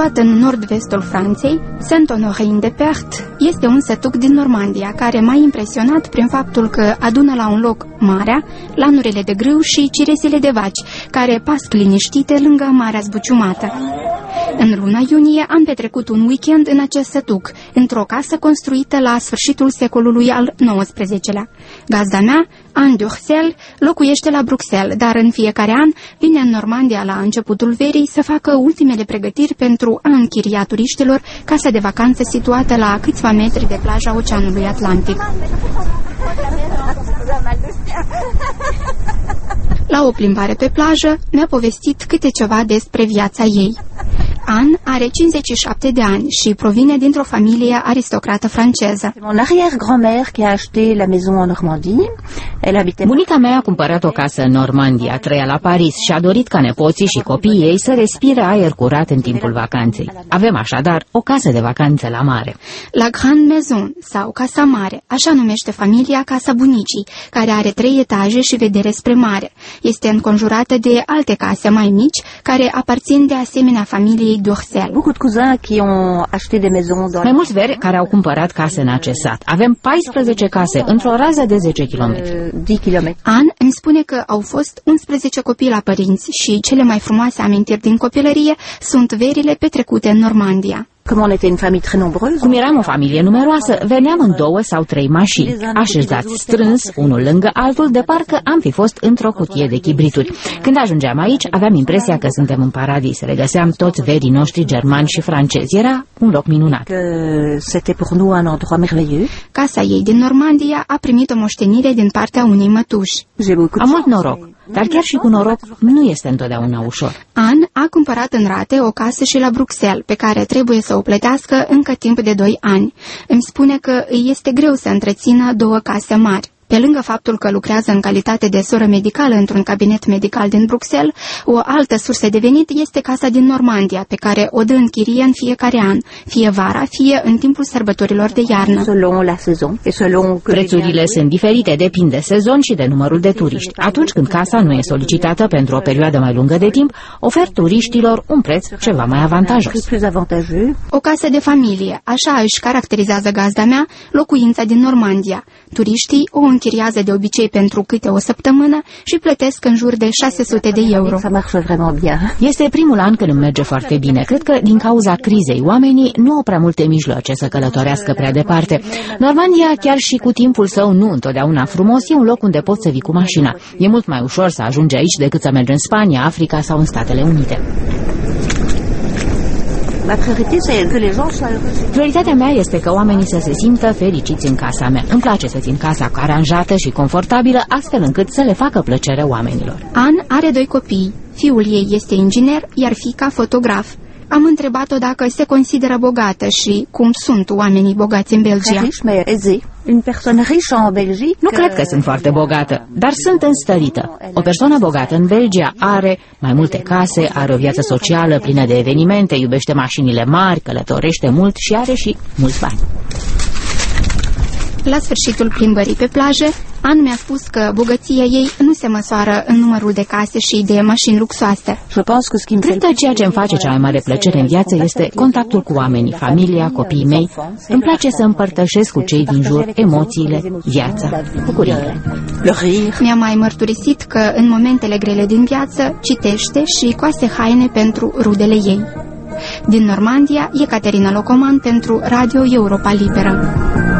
Situat în nord-vestul Franței, Saint-Honoré-de-Perthes este un sătuc din Normandia care m-a impresionat prin faptul că adună la un loc marea, lanurile de grâu și ciresile de vaci, care pasc liniștite lângă marea zbuciumată. În luna iunie am petrecut un weekend în acest sătuc, într-o casă construită la sfârșitul secolului al XIX-lea. Gazda mea, Anne Durcel, locuiește la Bruxelles, dar în fiecare an vine în Normandia la începutul verii să facă ultimele pregătiri pentru a închiria turiștilor casa de vacanță situată la câțiva metri de plaja Oceanului Atlantic. La o plimbare pe plajă mi-a povestit câte ceva despre viața ei. Anne are 57 de ani și provine dintr-o familie aristocrată franceză. Bunica mea a cumpărat o casă în Normandia, trăia la Paris și a dorit ca nepoții și copiii ei să respire aer curat în timpul vacanței. Avem așadar o casă de vacanță la mare. La Grande Maison, sau Casa Mare, așa numește familia casa bunicii, care are 3 etaje și vedere spre mare. Este înconjurată de alte case mai mici, care aparțin de asemenea familiei Durcel. Mai mulți veri care au cumpărat case în acest sat. Avem 14 case într-o rază de 10 km. Anne îmi spune că au fost 11 copii la părinți și cele mai frumoase amintiri din copilărie sunt verile petrecute în Normandia. Cum eram o familie numeroasă, veneam în 2 sau 3 mașini, așezați strâns, unul lângă altul, de parcă am fi fost într-o cutie de chibrituri. Când ajungeam aici, aveam impresia că suntem în paradis. Regăseam toți verii noștri germani și francezi. Era un loc minunat. Casa ei din Normandia a primit o moștenire din partea unei mătuși. Am mult noroc, dar chiar și cu noroc nu este întotdeauna ușor. Anne a cumpărat în rate o casă și la Bruxelles, pe care trebuie să o plătească încă timp de 2 ani. Îmi spune că îi este greu să întrețină 2 case mari. Pe lângă faptul că lucrează în calitate de soră medicală într-un cabinet medical din Bruxelles, o altă sursă de venit este casa din Normandia, pe care o dă în chirie în fiecare an, fie vara, fie în timpul sărbătorilor de iarnă. Prețurile sunt diferite, depind de sezon și de numărul de turiști. Atunci când casa nu e solicitată pentru o perioadă mai lungă de timp, ofer turiștilor un preț ceva mai avantajos. O casă de familie, așa își caracterizează gazda mea locuința din Normandia. Turiștii o închiriază de obicei pentru câte o săptămână și plătesc în jur de 600 de euro. Este primul an când îmi merge foarte bine. Cred că din cauza crizei oamenii nu au prea multe mijloace să călătorească prea departe. Normandia, chiar și cu timpul său nu întotdeauna frumos, e un loc unde poți să vii cu mașina. E mult mai ușor să ajungi aici decât să mergi în Spania, Africa sau în Statele Unite. Prioritatea mea este că oamenii să se simtă fericiți în casa mea. Îmi place să țin casa aranjată și confortabilă, astfel încât să le facă plăcere oamenilor. Anne are 2 copii. Fiul ei este inginer, iar fiica fotograf. Am întrebat-o dacă se consideră bogată și cum sunt oamenii bogați în Belgia. Nu cred că sunt foarte bogată, dar sunt înstărită. O persoană bogată în Belgia are mai multe case, are o viață socială plină de evenimente, iubește mașinile mari, călătorește mult și are și mulți bani. La sfârșitul plimbării pe plajă, Anne mi-a spus că bogăția ei nu se măsoară în numărul de case și de mașini luxoase. Cred că ceea ce îmi face cea mai mare plăcere în viață este contactul cu oamenii, familia, copiii mei. Îmi place să împărtășesc cu cei din jur emoțiile, viața, bucuriile. Mi-a mai mărturisit că în momentele grele din viață citește și coase haine pentru rudele ei. Din Normandia, Ecaterina Locoman pentru Radio Europa Liberă.